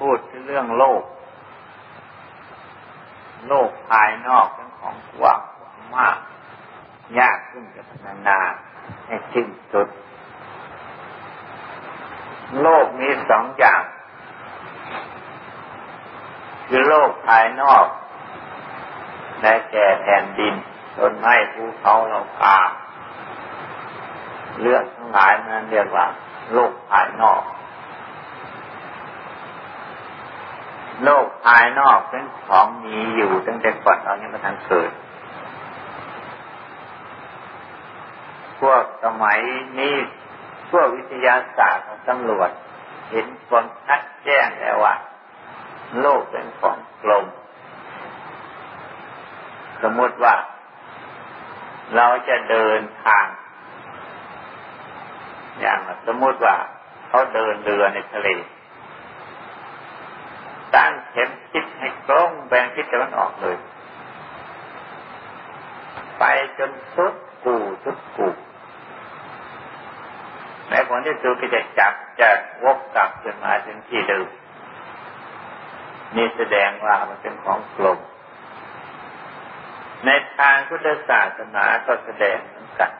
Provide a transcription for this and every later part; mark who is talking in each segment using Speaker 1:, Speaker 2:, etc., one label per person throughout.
Speaker 1: พูดถึงเรื่องโลกภายนอกเป็นของกว้างมากยากขึ้นจะพัฒนาให้สิ้นสุดโลกมีสองอย่างคือโลกภายนอกได้แก่แผ่นดินต้นไม้ภูเขาเหล่ากาเรื่องทั้งหลายนั้นเรียกว่าโลกภายนอกโลกภายนอกเป็นของมีอยู่ตั้งแต่ก่อนเรายังไม่ทันเกิดพวกสมัยนี้พวกวิทยาศาสตร์ของตำรวจเห็นความชัดแจ้งแล้วว่าโลกเป็นของกลมสมมติว่าเราจะเดินทางอย่างสมมติว่าเขาเดินเรือในทะเลตั้งเข็มทิศให้ตรงแบ่งทิศตะวันออกเลยไปจนสุดกูในผลที่สุดก็จะวกกลับขึ้นมาถึงที่เดิมนี่แสดงว่ามันเป็นของกลมในทางพุทธศาสนาก็แสดงเหมือนกัน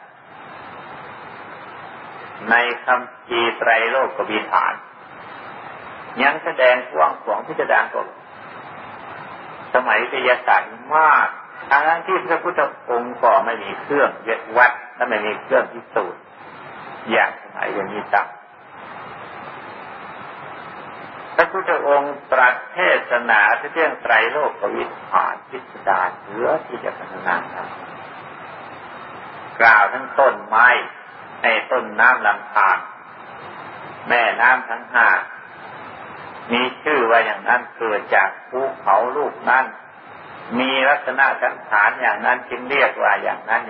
Speaker 1: ในคัมภีร์ไตรโลกวิธานยังแสดงกว้างขวางพิจารณาก่อนสมัยวิทยาศาสตร์มากทั้งที่พระพุทธองค์ก็ไม่มีเครื่องวัดและไม่มีเครื่องพิสูจน์อย่างสมัยอย่างนี้ตั้งพระพุทธองค์ตรัสเทศนาเรื่องไตรโลกวิธานพิสดารเหลือที่จะพัฒนาได้กล่าวทั้งต้นไม้ในต้นน้ำลำธารแม่น้ำทั้งห้ามีชื่อว่าอย่างนั้นเกิดจากภูเขาลูกนั้นมีลักษณะสันฐานอย่างนั้นจึงเรียกว่าอย่างนั้น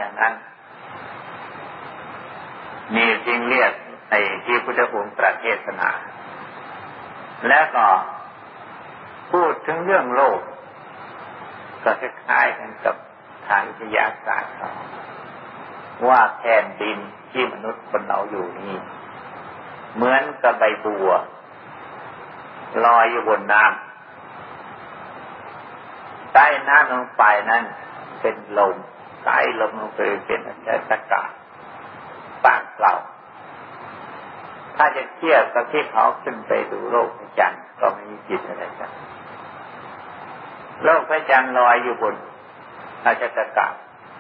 Speaker 1: นี่จึงเรียกในที่พุทธองค์ตรัสเทศนาแล้วก็พูดถึงเรื่องโลกก็คล้ายๆกันกับทางวิทยาศาสตร์ว่าแผ่นดินที่มนุษย์คนเราอยู่นี่เหมือนกับใบบัวลอยอยู่บนน้ำใต้น้ำลงไปนั้นเป็นลมใต้ลมลงไปเป็นอากาศว่างเปล่าถ้าจะเทียบกับที่เขาขึ้นไปดูโลกพระจันทร์ก็ไม่มีจิตอะไรกันโลกพระจันทร์ลอยอยู่บนอากาศ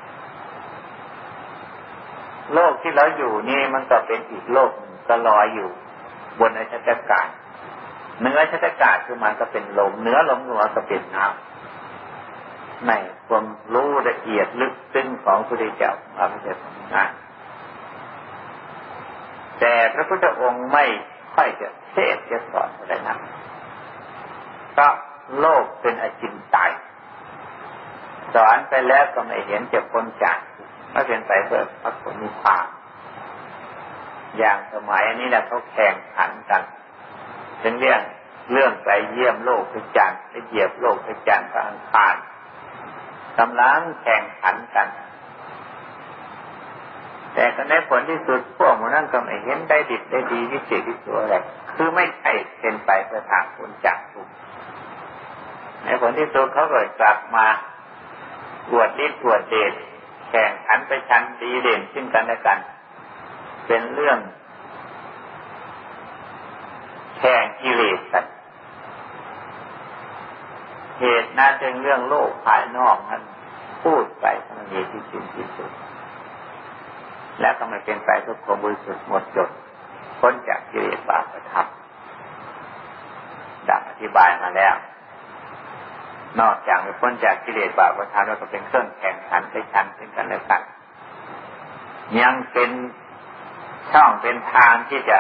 Speaker 1: โลกที่เราอยู่นี่มันก็เป็นอีกโลกก็ลอยอยู่บนอากาศเหนืออากาศคือมันก็เป็นลมเหนือลมก็เป็นน้ำในความรู้ละเอียดลึกซึ้งของพระพุทธเจ้าเราไม่ใช่ของง่ายแต่พระพุทธองค์ไม่ค่อยจะเทศจะสอนอะไรนะก็โลกเป็นอจินไตยสอนไปแล้วก็ไม่เห็นจะพ้นจากไม่เป็นไปเพื่อพระผลนิพพานอย่างสมัยนี้แหละเขาแข่งขันกันเป็นเรื่องไปเยี่ยมโลกพระจันทร์ไปเหยียบโลกพระจันทร์พระอังคารกำลังแข่งขันกันแต่ก็ในผลที่สุดพวกนั้นก็ไม่เห็นได้ดิบได้ดีวิเศษวิโสอะไรคือไม่ใช่เป็นไปเพื่อทางพ้นจากทุกข์ในผลที่สุดเขาก็กลับมาอวดฤทธิ์อวดเดชแข่งขันไปชันดีเด่นซึ่งกันและกันเป็นเรื่องแข่งกิเลสกันเหตุนั้นเป็นเรื่องโลกภายนอกนั้นพูดไปมันมีที่สิ้นที่สุดแล้วก็ไม่เป็นไปเพื่อความบริสุทธิ์หมดจดพ้นจากกิเลสบาปธรรมดังอธิบายมาแล้วนอกจากไม่พ้นจากกิเลสบาปธรรมแล้วก็เป็นเครื่องแข่งขันไปชันซึ่งกันและกันยังเป็นช่องเป็นทางที่จะ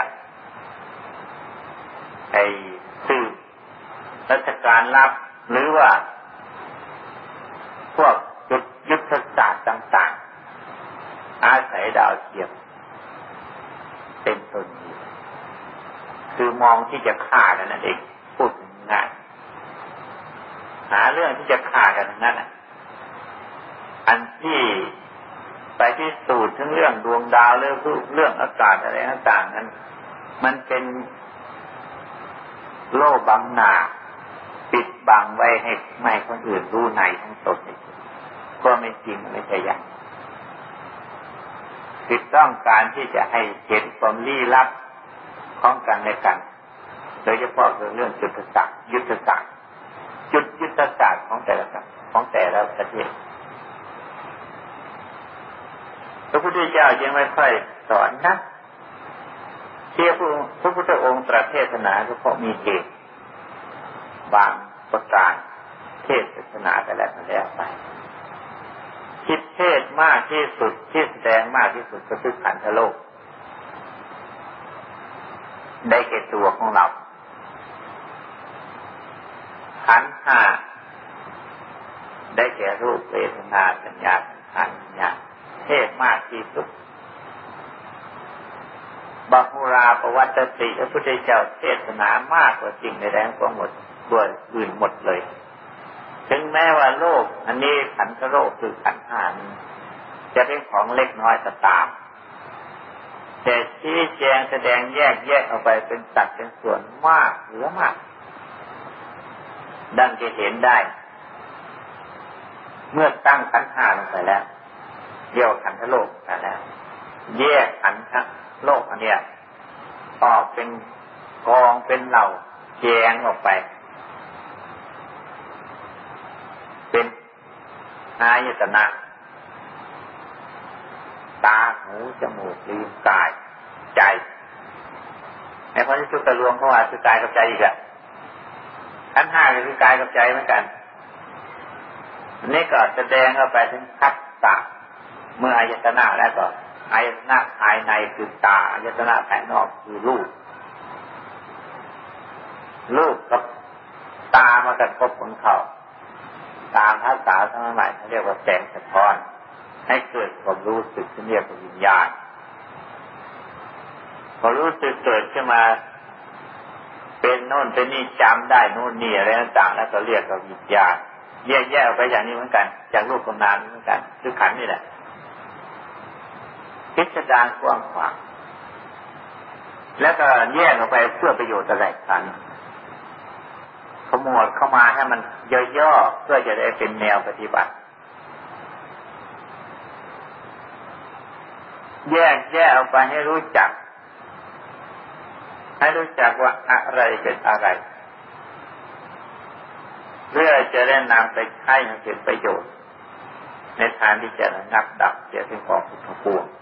Speaker 1: ไปสืบราชการลับหรือว่าพวกยุทธศาสตร์ต่างๆอาศัยดาวเทียมเป็นต้นนี้คือมองที่จะฆ่ากันนั่นเองพูดง่ายหาเรื่องที่จะฆ่ากันนั่นน่ะอันที่ไปที่สูตรถึงเรื่องดวงดาวเรื่องอากาศอะไรต่างๆนั้นมันเป็นโล่บังหน้าปิดบังไว้ให้ไม่คนอื่นรู้ในทั้งตนก็ไม่จริงไม่ใช่อย่างคือต้องการที่จะให้เห็นความลี้ลับของกันและกันโดยเฉพาะเรื่องยุทธศาสตร์ยุทธศาสตร์ของแต่ละประเทศพระพุทธเจ้ายังไม่ค่อยสอนนะที่พระพุทธองค์ตรัสเทศนาก็เพราะมีเหตุบางประการเทศนาแต่แล้วไปคิดเทศมากที่สุดที่แสดงมากที่สุดก็คือขันธโลกได้แก่ตัวของเราขันธ์ห้าได้แก่รูปเวทนาสัญญาสังขารวิญญาณเทศมากที่สุดบาหุราปวัตติพระพุทธเจ้าเทศนามากกว่าสิ่งใดๆทั้งหมดตัวอื่นหมดเลยถึงแม้ว่าโลกอันนี้ขันธโลกคือขันธ์ห้านี้จะเป็นของเล็กน้อยก็ตามแต่ชี้แจงแสดงแยกออกไปเป็นสัดเป็นส่วนมากเหลือมากดังจะเห็นได้เมื่อตั้งขันธ์ห้าลงไปแล้วเรียกว่าขันธโลกไปแล้วแยกขันธ์โลกอันเนี้ยออกเป็นกองเป็นเหล่าแยงออกไปเป็นอายตนะตาหูจมูกลิ้นกายใจในพระที่สุดตะรวมเขาว่าคือกายกับใจอีกอะขันธ์ห้าก็คือกายกับใจเหมือนกันนี่ก็แสดงออกไปถึงคัตตะเมื่ออายตนะแล้วก็อายตนะภายในคือตาอายตนะภายนอกคือรูปกับตามากระทบของเขาตามภาษาสมัยเขาเรียกว่าแสงสะท้อนให้เกิดความรู้สึกที่เรียกว่าวิญญาณพอรู้สึกเกิดขึ้นมาเป็นโน่นเป็นนี่จำได้โน่นนี่อะไรต่างๆแล้วก็เรียกว่าวิญญาณแยกออกไปอย่างนี้เหมือนกันจากรูปกับนามเหมือนกันคือขันธ์นี่แหละพิจารณากว้างขวางแล้วก็แยกออกไปเพื่อประโยชน์อะไรกันขมวดเข้ามาให้มันย่อๆเพื่อจะได้เป็นแนวปฏิบัติแยกออกไปให้รู้จักว่าอะไรเป็นอะไรเพื่อจะได้นำไปใช้ให้เป็นประโยชน์ในทางที่จะระงับดับเสียสิ่งของทั้งปวง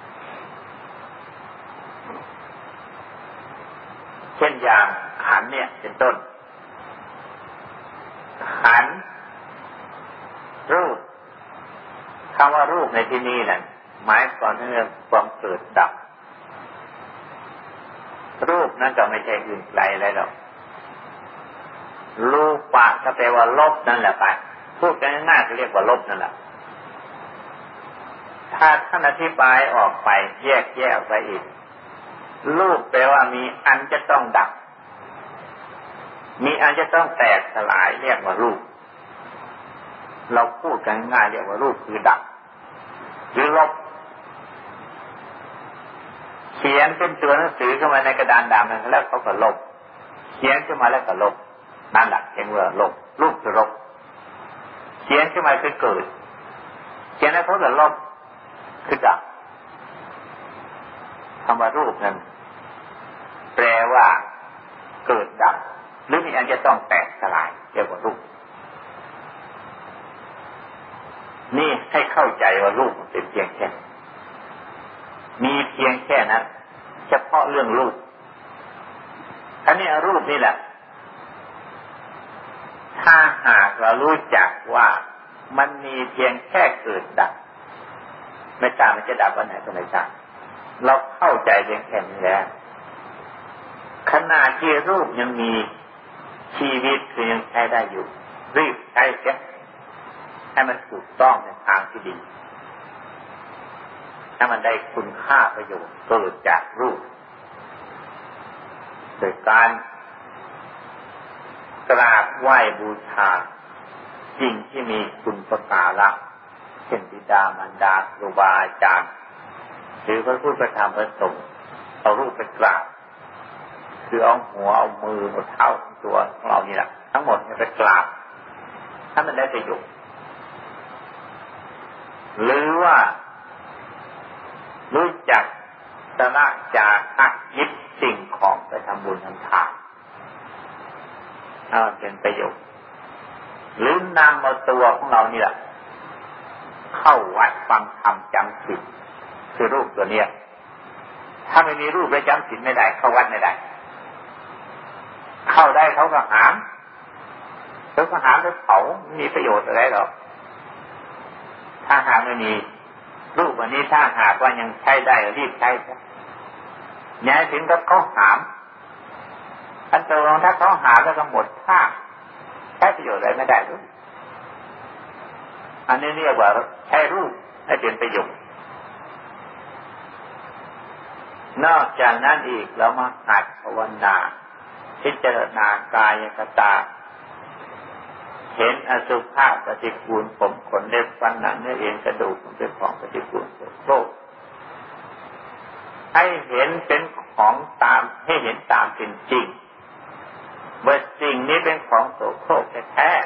Speaker 1: เช่นอย่างขันธ์เนี่ยเป็นต้นขันธ์รูปคำว่ารูปในที่นี้น่ะหมายความถึงความเกิดดับรูปนั้นก็ไม่ใช่อื่นไกลอะไรหรอกรูปะก็แปลว่าลบนั่นแหละไปพูดกันง่ายๆก็เรียกว่าลบนั่นแหละถ้าท่านอธิบายออกไปแยกออกไปอีกรูปแปลว่ามีอันจะต้องดับมีอันจะต้องแตกสลายเรียกว่ารูปเราพูดกันง่ายเรียกว่ารูปคือดับหรือลบเขียนเป็นตัวหนังสือขึ้นมาในกระดานดำแล้วเขาก็ลบเขียนขึ้นมาแล้วก็ลบนั่นแหละเรียกว่าลบรูปคือลบเขียนขึ้นมาคือเกิดเขียนแล้วเขาก็ลบคือดับคำว่ารูปนั้นแปลว่าเกิดดับหรือมีอันจะต้องแตกสลายเรียกว่ารูปนี่ให้เข้าใจว่ารูปมันเป็นเพียงแค่มีเพียงแค่นั้นเฉพาะเรื่องรูปอันนี้รูปนี่แหละถ้าหากเรารู้จักว่ามันมีเพียงแค่เกิดดับไม่ทราบมันจะดับวันไหนก็ไม่ทราบเราเข้าใจเพียงแค่นี้แล้วขณะที่รูปยังมีชีวิตคือยังใช้ได้อยู่รีบใช้แค่ให้มันถูกต้องในทางที่ดีให้มันได้คุณค่าประโยชน์เกิดจากรูปโดยการกราบไหว้บูชาสิ่งที่มีคุณประการะเช่นบิดามารดาครูบาอาจารย์หรือพระพุทธพระธรรมพระสงฆ์เอารูปไปกราบคือเอาหัวเอามือเอาเท้าทั้งตัวของเรานี่แหละทั้งหมดไปกราบถ้ามันได้ประโยชน์หรือว่ารู้จักสละจากหักยึดสิ่งของไปทำบุญทำทานเป็นประโยชน์หรือนำเอาตัวของเรานี่แหละเข้าวัดฟังธรรมจำศีลคือรูปตัวเนี้ยถ้าไม่มีรูปแล้วจำศีลไม่ได้เข้าวัดไม่ได้เข้าได้เขาก็หามไปเผาไม่มีประโยชน์อะไรหรอกถ้าหากไม่มีรูปวันนี้ถ้าหากว่ายังใช้ได้รีบใช้ย้ายถึงก็เขาหามอันตรองถ้าเขาหามแล้วก็หมดค่าใช้ประโยชน์อะไรไม่ได้หรอกอันนี้เรียกว่าใช้รูปให้เป็นประโยชน์นอกจากนั้นอีกเรามาหัดภาวนาพิจารณากายคตาเห็นอสุภะปฏิกูลผมขนเล็บฟันหนังเนื้อเอ็นกระดูกเป็นของปฏิกูลโสโครกให้เห็นเป็นของตามให้เห็นตามเป็นจริงว่าสิ่งนี้เป็นของโสโครกแท้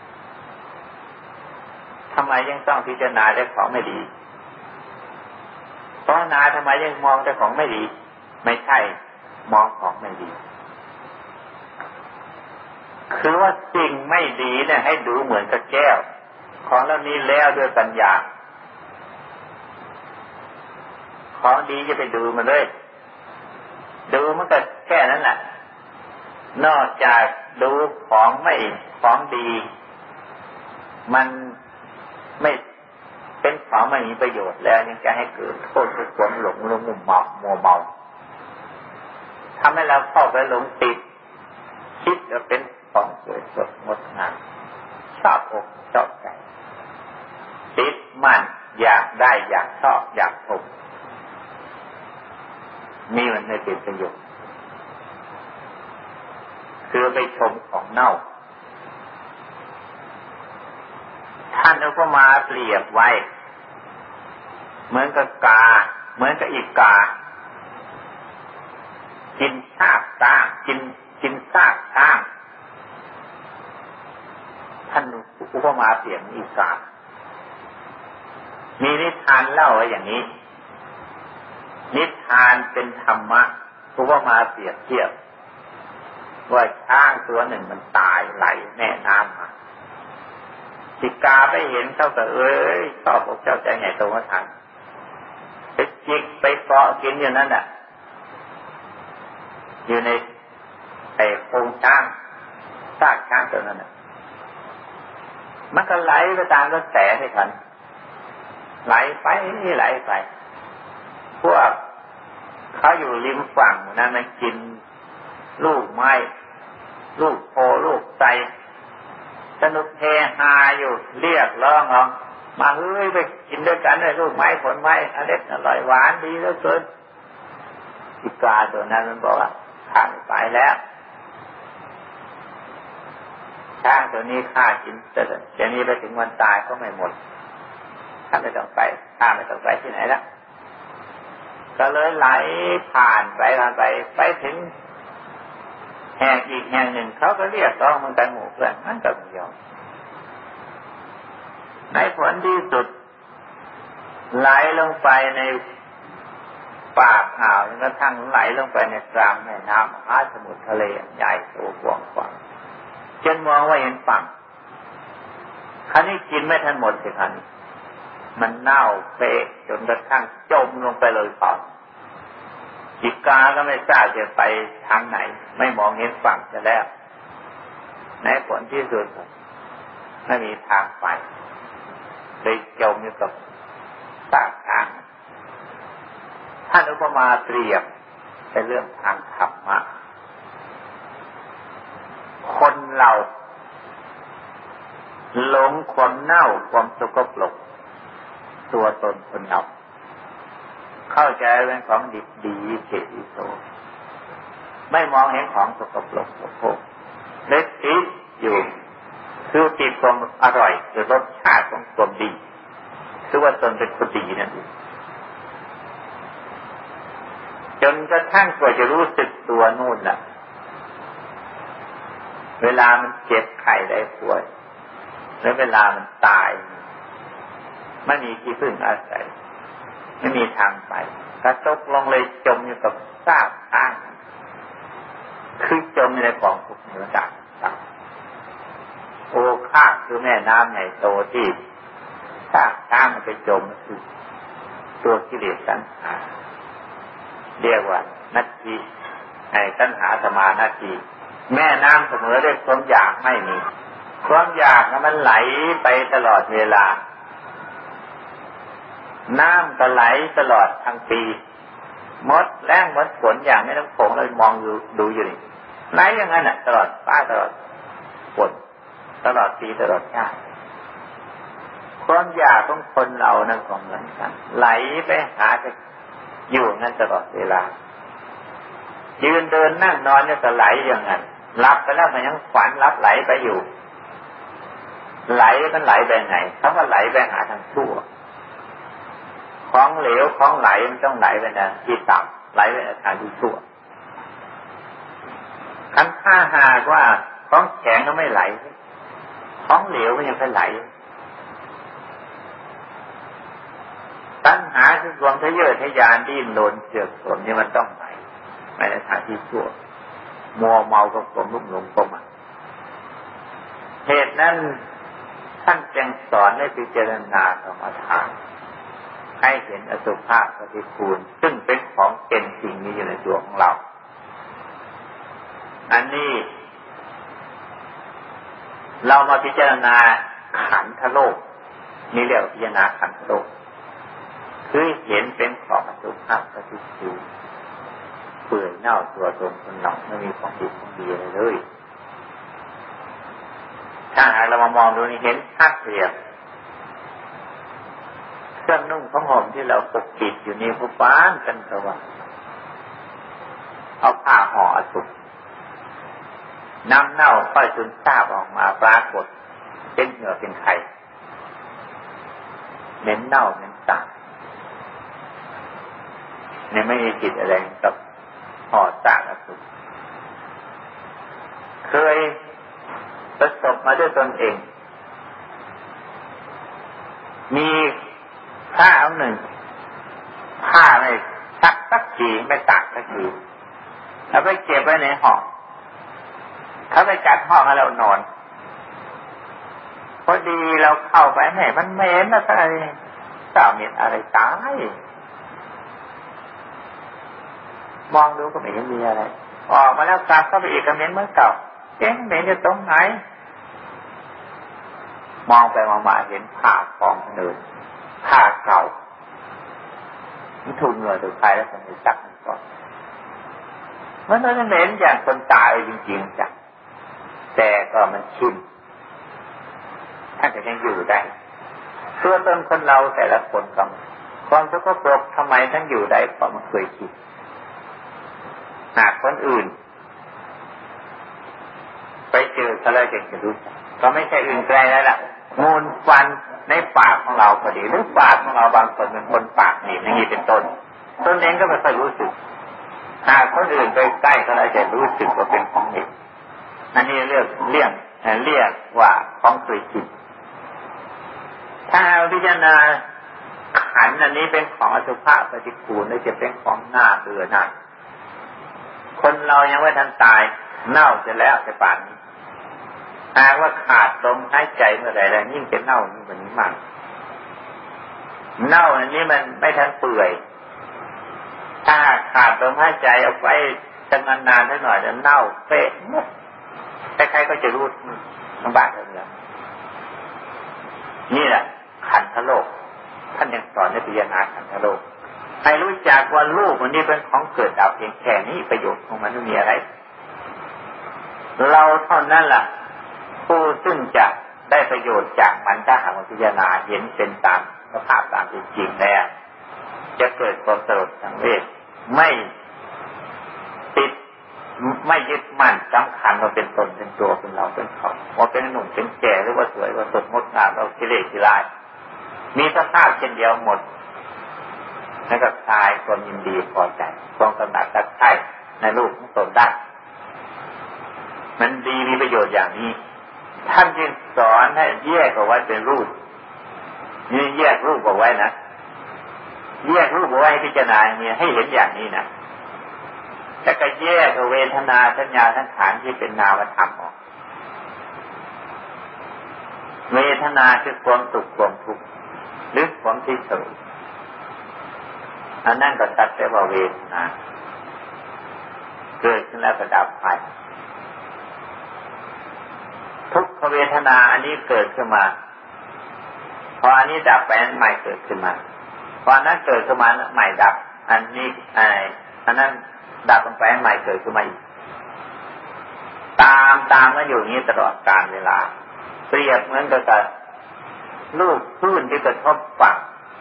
Speaker 1: ๆทำไมยังต้องพิจารณาแต่ของไม่ดีภาวนาทำไมยังมองแต่ของไม่ดีไม่ใช่มองของไม่ดีคือว่าสิ่งไม่ดีเนี่ยให้ดูเหมือนกับแก้วของเหล่านี้แล้วด้วยปัญญาของดีจะไปดูมันเลยดูมันก็แค่นั้นแหละนอกจากดูของดีมันไม่เป็นของไม่มีประโยชน์แล้วยังจะให้เกิดโทษคือความหลงมัวเมาทำให้เราเข้าไปหลงติดคิดว่าเป็นของสวยสดงดงามชอบอกชอบใจติดมันอยากได้อยากชอบอยากชมนี่มันไม่เป็นประโยชน์คือไปชมของเน่าท่านเอาก็มาเปรียบไว้เหมือนกับเหมือนกับอีกากินซากช้างกินซากช้างท่านอุปมาเปรียบอีกามีนิทานเล่าไว้อย่างนี้นิทานเป็นธรรมะอุปมาเปรียบเทียบว่าช้างตัวหนึ่งมันตายไหลแม่น้ำมาอีกาไปเห็นเขาก็ชอบอกเจ้าใจใหญ่โตมาทันไปจิกไปเกาะกินอยู่นั่นแหละอยู่ในโครงช้างซากช้างตัวนั้นมันก็ไหลไปตามกระแสให้ทันไหลไปพวกเขาอยู่ริมฝั่งนั้นมันกินลูกไม้ลูกโพลูกไทรสนุกเฮฮาอยู่เรียกร้องออกมาเฮ้ยไปกินด้วยกันเลยลูกไม้ผลไม้อร่อยอร่อยหวานดีเหลือเกินอีกาตัวนั้นมันบอกว่าข้าไม่ไปแล้วช้างตัวนี้ข้ากินแต่เดี๋ยวนี้ไปถึงวันตายก็ไม่หมดข้าไม่ต้องไปที่ไหนแล้วก็เลยไหลผ่านไปถึงแห่งอีกแห่งหนึ่งเขาก็เรียกร้องมันกันหมู่เพื่อนมันก็ไม่ยอมในผลที่สุดไหลลงไปในปากอ่าวจนกระทั่งไหลลงไปในกลางแม่น้ำมหาสมุทรทะเลใหญ่โตกว้างขวางจนมองว่าเห็นฝั่งคราวนี้กินไม่ทันหมดสิคันมันเน่าเฟะจนกระทั่งจมลงไปเลยเปล่าอีกาก็ไม่ทราบจะไปทางไหนไม่มองเห็นฝั่งจะแล้วในผลที่สุดไม่มีทางไปเลยจมอยู่กับซากช้างท่านอุปมาเปรียบเป็นเรื่องทางธรรมะคนเราหลงความเน่าความสกปรกตัวตนคนเราเข้าใจเป็นของดีดีเฉยโสไม่มองเห็นของสกปรกโสโครกเล็กติดอยู่คือติดความอร่อยหรือรสชาติของความดีคือว่าตนเป็นคนดีนั่นเองจนกระทั่งกว่าจะรู้สึกตัวนู่นน่ะเวลามันเจ็บไข้ได้ป่วยแล้วเวลามันตายไม่มีที่พึ่งอาศัยไม่มีทางไปกระตกลงเลยจมอยู่กับซากช้างคือจมในกองทุกข์ในระดับโอคาคือแม่น้ำใหญ่โตที่ซากช้างมันไปจมคือตัวกิเลสตัณหาเรียกว่านัตถิตัณหาสมานาทีแม่น้ำเสมอด้วยความอยากไม่มีความอยากมันไหลไปตลอดเวลาน้ำก็ไหลตลอดทั้งปีมดแรงมดฝนอย่างไม่ต้องโขงเลยมองดูอยู่นี่ไหลอย่างนั้นตลอดฟ้าตลอดฝนตลอดปีตลอดชาติความอยากของคนเรานั่นก็เหมือนกันไหลไปหาจะอยู่งั้นตลอดเวลายืนเดินนั่งนอนเนี่ยก็ไหลอย่างนั้นหลับไปแล้วมันยังฝันรับไหลไปอยู่ไหลมันไหลไปไหนเขาก็ไหลไปหาทางชั่วของเหลวของไหลมันต้องไหลไปนะที่ต่ำไหลไปทางที่ชั่วคันถ้าหากว่าของแข็งก็ไม่ไหลของเหลวมันยังไปไหลตัณหาคือความทะเยอทะยานดิ้นรนเจือกสนนี่มันต้องไหลไปในทางที่ชั่วมัวเมากับความลุ่มหลงประมาทเหตุนั้นท่านจึงสอนให้พิจารณากรรมฐานให้เห็นอสุภะปฏิกูลซึ่งเป็นของเป็นสิ่งนี้อยู่ในตัวของเราอันนี้เรามาพิจารณาขันธโลกนี่เรียกว่าพิจารณาขันธโลกคือเห็นเป็นของอสุภะปฏิกูลเปื่อยเน่าตัวตนคนเราไม่มีของดีของดีอะไรเลยถ้าหากเรามามองดูนี่เห็นชัดเจนเครื่องนุ่งของห่มที่เราปกปิดอยู่นี่ผู้บ้านกันกระว่าเอาผ้าห่ออสุภน้ำเน่าค่อยซึมซาบออกมาปรากฏเป็นเหงื่อเป็นไข่เหม็นเน่าเหม็นสาบเนี่ยไม่มีจิตอะไรกับห่อซากอสุภเคยประสบมาด้วยตนเองมีผ้าเอาหนึ่งผ้าไม่ซักสักทีไม่ตากสักทีแล้วไปเก็บไว้ในห้องเขาไปจัดห้องให้เรานอนพอดีเราเข้าไปแหมมันเหม็นอะไรสาวเหม็นอะไรตายมองดูก็ไม่เห็นมีอะไรออกมาแล้วกลับเข้าไปอีกก็เหม็นเหมือนเก่าเอ๊ะเหม็นอยู่ตรงไหนมองไปมองมาเห็นผ้าฟองเนินผ้าเก่ามันถูกเหงื่อถูกไฟแล้วมันไปซักมันก่อนมันไม่เหม็นอย่างคนตายจริงๆจ้ะแต่ก็มันชินท่านจะยังอยู่ได้ตัวตนคนเราแต่ละคนก็ความสกปรกทำไมท่านอยู่ได้เพราะมันเคยคิดหากคนอื่นไปเจอก็เลยจะรู้ก็ไม่ใช่อื่นไกลแล้วล่ะมูลควันในปากของเราพอดีหรือปากของเราบางคนเป็นคนปากหนีบอย่างนี้เป็นต้นตนเองก็ไม่ค่อยรู้สึกหากคนอื่นไปใกล้ก็เลยจะรู้สึกว่าเป็นของหนีบอันนี้เรียกว่าของเคยคิดถ้าพิจารณาขันธ์อันนี้เป็นของอสุภะปฏิกูลและจะเป็นของหน้าเบื่อหน่ายคนเรายังไม่ทันตายเน่าเสร็จแล้วจะป่านนี้หากว่าขาดลมหายใจเมื่อใดแล้วยิ่งจะเน่ายิ่งกว่านี้มากเน่าอันนี้มันไม่ทันเปื่อยถ้าขาดลมหายใจเอาไว้จนนานๆหน่อยจะเน่าเป๊ะใครๆก็จะรู้ทั้งบ้านทั้งเมืองนี่แหละขันธโลกท่านยังสอนในพิจารณาขันธโลกให้รู้จักว่ารูปมันนี่เป็นของเกิดดับเพียงแค่นี้ประโยชน์ของมันไม่มีอะไรเราเท่านั้นล่ะผู้ซึ่งจะได้ประโยชน์จากมันถ้าหากพิจารณาเห็นเป็นตามสภาพตามเป็นจริงแล้วจะเกิดความสลดสังเวชไม่ติดไม่ยึดมั่นสำคัญว่าเป็นตนเป็นตัวเป็นเราเป็นเขาว่าเป็นหนุ่มเป็นแก่หรือว่าสวยว่าสดงดงามเรากิเลสกิเลสมีสภาพเช่นเดียวหมดแล้วก็คลายความยินดีพอใจความกำหนัดรักใคร่ในรูปของตนได้มันดีมีประโยชน์อย่างนี้ท่านจึงสอนให้แยกเอาไว้เป็นรูปนี่แยกรูปเอาไว้นะแยกรูปเอาไว้ให้พิจารณาเนี่ยให้เห็นอย่างนี้นะแล้วก็แยกเวทนาสัญญาสังขารที่เป็นนามธรรมออกเวทนาคือความสุขความทุกข์หรือความที่เฉยอันนั้นก็ตัดได้ว่าเวทนาเกิดขึ้นแล้วก็ดับไปทุกขเวทนาอันนี้เกิดขึ้นมาพออันนี้ดับไปอันใหม่เกิดขึ้นมาพอนั้นเกิดขึ้นมาใหม่ดับอันนี้อันนั้นดับลงไปอันใหม่เกิดขึ้นมาอีกตามมาอยู่อย่างนี้ตลอดกาลเวลาเปรียบเหมือนกับลูกคลื่นที่กระทบฝั่ง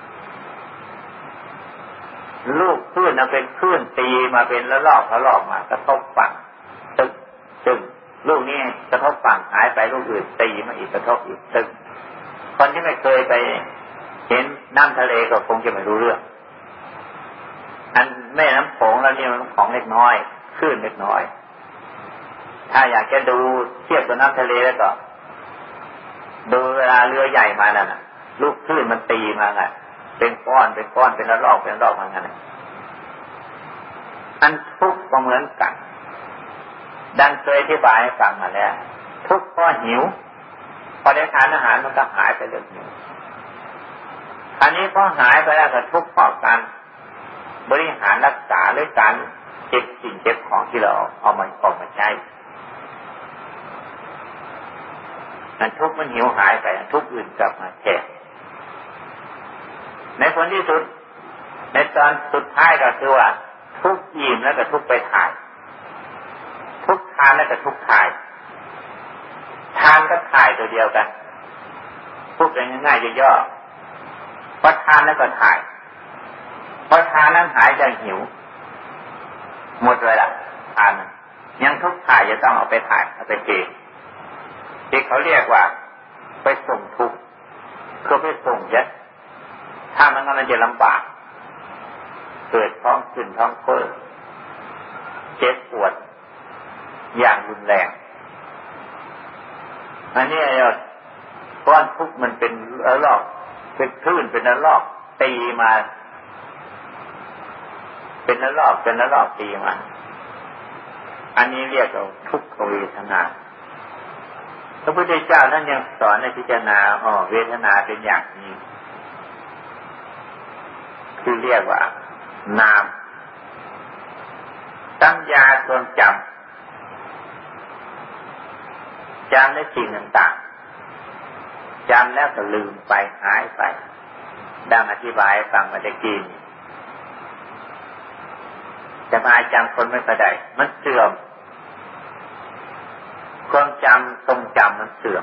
Speaker 1: ลูกคลื่นนั้นเป็นคลื่นตีมาเป็นละลอกมากระทบฝั่งตึงลูกนี้กระทบฝั่งหายไปลูกอื่นตีมาอีกกระทบอีกตึงคนที่ไม่เคยไปเห็นน้ำทะเลก็คงจะไม่รู้เรื่องอันแม่น้ำโขงแล้วเนี่ยมันของเล็กน้อยคลื่นเล็กน้อยถ้าอยากจะดูเทียบกับน้ำทะเลแล้วก็ดูเวลาเรือใหญ่มานั่นน่ะลูกคลื่นมันตีมาไงเป็นก้อนเป็นระลอกมางั้นอันทุกข์ก็เหมือนกันดังเคยอธิบายให้ฟังมาแล้วทุกข์เพราะหิวพอได้ทานอาหารมันก็หายไปเรื่องหิวอันนี้พอหายไปแล้วก็ทุกข์เพราะการบริหารรักษาหรือการเก็บสิ่งเก็บของที่เราเอามาออกมาใช้มันทุกข์มันหิวหายไปทุกข์อื่นกลับมาแทนในผลที่สุดในตอนสุดท้ายก็คือว่าทุกข์อิ่มแล้วก็ทุกข์ไปถ่ายทุกข์ทานแล้วก็ทุกข์ถ่ายทานก็ถ่ายตัวเดียวกันพูดง่ายๆย่อๆพอทานแล้วก็ถ่ายพอทานนั้นหายใจหิวหมดเลยล่ะทานยังทุกข์ถ่ายจะต้องเอาไปถ่ายเอาไปเกณฑ์ที่เขาเรียกว่าไปส่งทุกข์คือไปส่งยัดถ้ามันก็มันจะลำบากเกิดท้องขึ้นท้องเฟ้อเจ็บปวดอย่างรุนแรงอันนี้ก้อนทุกข์มันเป็นระลอกเป็นคลื่นเป็นระลอกตีมาเป็นระลอกตีมาอันนี้เรียกว่าทุกขเวทนาพระพุทธเจ้าท่านยังสอนในพิจารณาเวทนาเป็นอย่างนี้คือเรียกว่านามสัญญาความจำในสิ่งต่างๆจำแล้วก็ลืมไปหายไปดังอธิบายฟังมาได้กินจะมาจำคนไม่ค่อยได้มันเสื่อมความจำทรงจำมันเสื่อม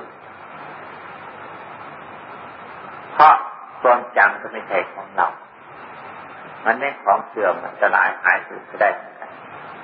Speaker 1: เพราะความจำก็ไม่ใช่ของเรามันไม่ของเสื่อมมันสลายหายสูญก็ได้เหมือนกัน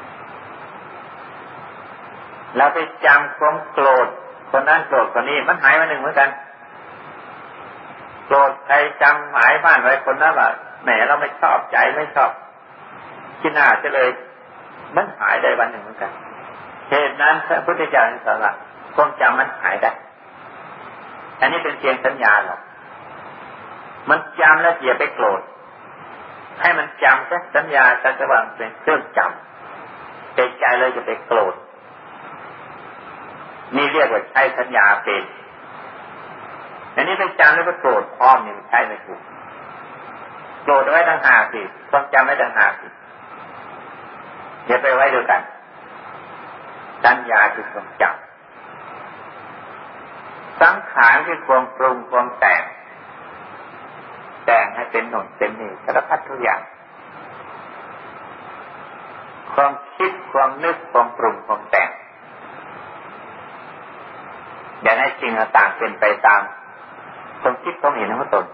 Speaker 1: เราไปจำความโกรธคนนั้นโกรธคนนี้มันหายมาหนึ่งเหมือนกันโกรธใครจำหมายบ้านไว้คนนั้นว่าแหมเราไม่ชอบใจไม่ชอบขี้หน้าจะเลยมันหายได้วันหนึ่งเหมือนกันเหตุนั้นพระพุทธเจ้าสอนว่าความจำมันหายได้อันนี้เป็นเพียงสัญญาหรอกมันจำแล้วอย่าไปโกรธให้มันจำซะสัญญาจะว่าเป็นเครื่องจำใจเลยจะไปโกรธนี่เรียกว่าใช้สัญญาเป็นอันนี้ไปจำแล้วก็โกรธพร้อมนี่มันใช้ไม่ถูกโกรธไว้ต่างหากสิความจำไว้ต่างหากสิอย่าไปไว้ด้วยกันสัญญาคือความจำสังขารคือความปรุงความแต่งให้เป็นหนุนเป็นนี่สารพัดทุกอย่างความคิดความนึกความปรุงความแต่งอย่าให้สิ่งต่างๆเป็นไปตามความคิดความเห็นของตน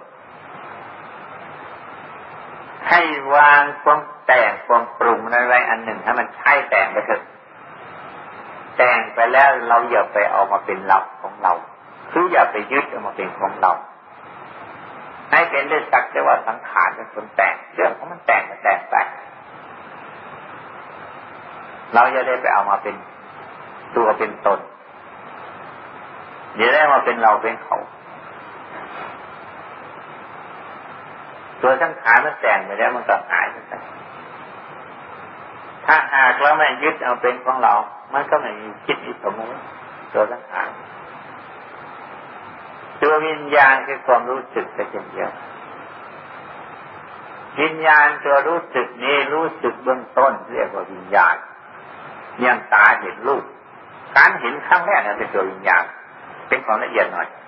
Speaker 1: ให้วางความแต่งความปรุงอะไรอันหนึ่งให้มันใช่แต่งไปเถอะแต่งไปแล้วเราอย่าไปเอามาเป็นเราของเราคืออย่าไปยึดเอามาเป็นของเราให้เป็นเรื่องสักแต่ว่าสังขารเป็นคนแต่งเรื่องของมันแต่งไปเราอย่าได้ไปเอามาเป็นตัวเป็นตนเดี๋ยวได้มาเป็นเราเป็นเขาตัวสังขารมันแต่งไปแล้วมันก็หายไปถ้าหากเราไม่ยึดเอาเป็นของเรามันก็ไม่มีคิดมีสมมติตัวสังขารตัววิญญาณคือความรู้สึกแต่เช่นเดียววิญญาณตัวรู้สึกนี้รู้สึกเบื้องต้นเรียกว่าวิญญาณอย่างตาเห็นรูปการเห็นครั้งแรกเป็นตัววิญญาณเป็นของละเอียดหน่อย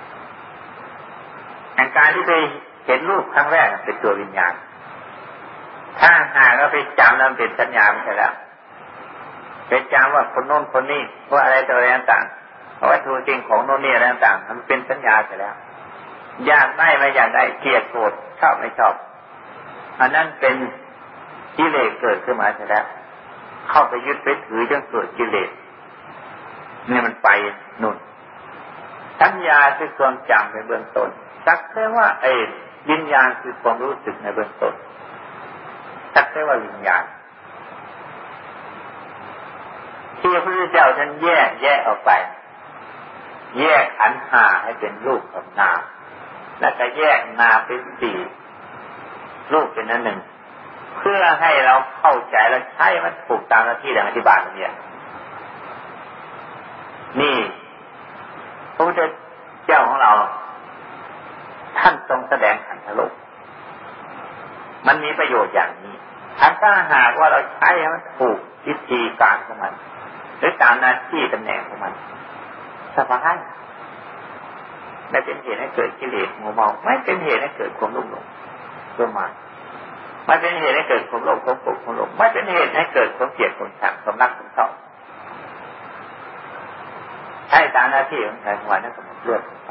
Speaker 1: แต่การที่ไปเห็นรูปครั้งแรกเป็นตัววิญญาณถ้าหากเราไปจำแล้วเป็นสัญญาไม่ใช่แล้วไปจำว่าคนโน้นคนนี้ว่าอะไรตัวอะไรต่างๆวัตถุจริงของโน้นนี่อะไรต่างๆมันเป็นสัญญาไปแล้วอยากได้ไม่อยากได้เกลียดโกรธชอบไม่ชอบอันนั้นเป็นกิเลสเกิดขึ้นมาใช่แล้วเข้าไปยึดไปถือจนเกิดกิเลสนี่มันไปนู่นสัญญาคือความจำในเบื้องต้นสักแต่ว่าวิญญาณคือความรู้สึกในเบื้องต้นสักแต่ว่าวิญญาณที่พระพุทธเจ้าท่านแยกออกไปแยกขันธ์ห้าให้เป็นรูปกับนามแล้วก็แยกนามเป็นสี่รูปเป็นอันหนึ่งเพื่อให้เราเข้าใจและใช้มันถูกตามหน้าที่ดังอธิบายมาเนี่ยนี่พระพุทธเจ้าของเราท่านทรงแสดงขันธโลกมันมีประโยชน์อย่างนี้ถ้าหากว่าเราใช้มันถูกวิธีการของมันหรือตามหน้าที่ตำแหน่งของมันสบายไม่เป็นเหตุให้เกิดกิเลสมัวเมาไม่เป็นเหตุให้เกิดความรุ่มหลงประมาทไม่เป็นเหตุให้เกิดความโลภความโกรธความหลงไม่เป็นเหตุให้เกิดความเกลียดความชังความรักความชอบใช้ตามหน้าที่ของใครของมันนั่นก็หมดเรื่องไป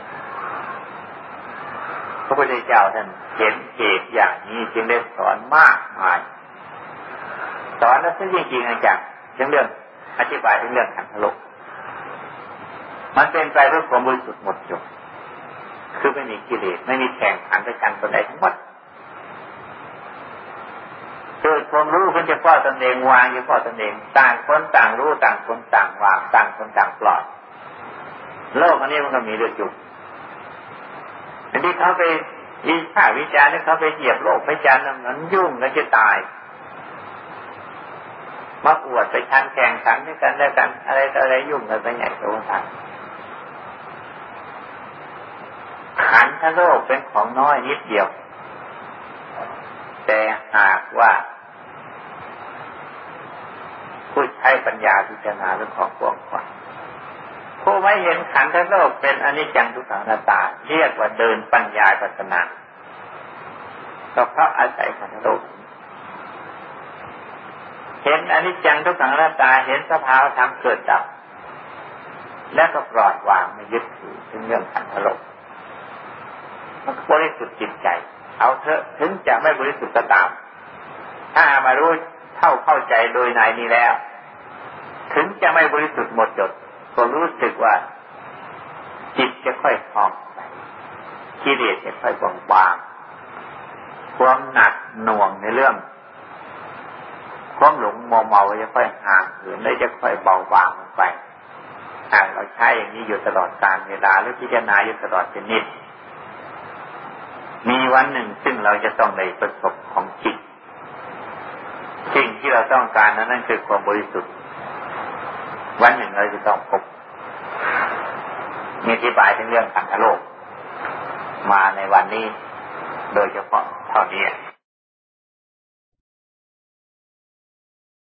Speaker 1: พระพุทธเจ้าท่านเห็นเหตุอย่างนี้จึงได้สอนมากมายสอนแล้วซึ่งจริงๆจังเรื่องอธิบายเรื่องขันธ์โลกมันเป็นไปเพื่อความบริสุทธิ์หมดจดคือไม่มีกิเลสไม่มีแข่งขันด้วยกันตัวใดทั้งหมดเกิดความรู้ขึ้นเฉพาะตนเองวางเฉพาะตนเองต่างคนต่างรู้ต่างคนต่างวางต่างคนต่างปล่อยโลกอันนี้มันก็มีเรื่องอยู่อันที่เขาไปวิจารณ์เขาไปเหยียบโลกไปจารณ์นั้นยุ่งแล้วจะตายมาอวดไปชันแข่งขันด้วยกันแล้วกันอะไรต่ออะไรยุ่งกันไปใหญ่โตทางขันธ์โลกเป็นของน้อยนิดเดียวแต่หากว่าผู้ใช้ปัญญาพิจารณาเรื่องของกว้างขวางผู้ไม่เห็นขันธ์โลกเป็นอนิจจังทุกขังอนัตตาเรียกว่าเดินปัญญาปัสนาก็เพราะอาศัยขันธ์โลกเห็นอนิจจังทุกขังอนัตตาเห็นสภาวะธรรมเกิดดับและก็ปล่อยวางไม่ยึดถือถึงเรื่องขันธ์โลกมันบริสุทธิ์จิตใจเอาเถอะถึงจะไม่บริสุทธิ์ก็ตามถ้ามารู้เข้าใจโดยในนี้แล้วถึงจะไม่บริสุทธิ์หมดจดก็รู้สึกว่าจิตจะค่อยคล่องไปกิเลสจะค่อยเบาบางความหนักหน่วงในเรื่องความหลงมัวเมาจะค่อยห่างเหินและจะค่อยเบาบางลงไปหากเราใช้อย่างนี้อยู่ตลอดกาลเวลาหรือพิจารณาอยู่ตลอดเป็นนิดมีวันหนึ่งซึ่งเราจะต้องได้ประสบของจิตสิ่งที่เราต้องการนั่นคือความบริสุทธิ์วันหนึ่งเราจะต้องพบมีอธิบายถึงเรื่องขันธ์โลกมาในวันนี้โดยเฉพาะเท่านี้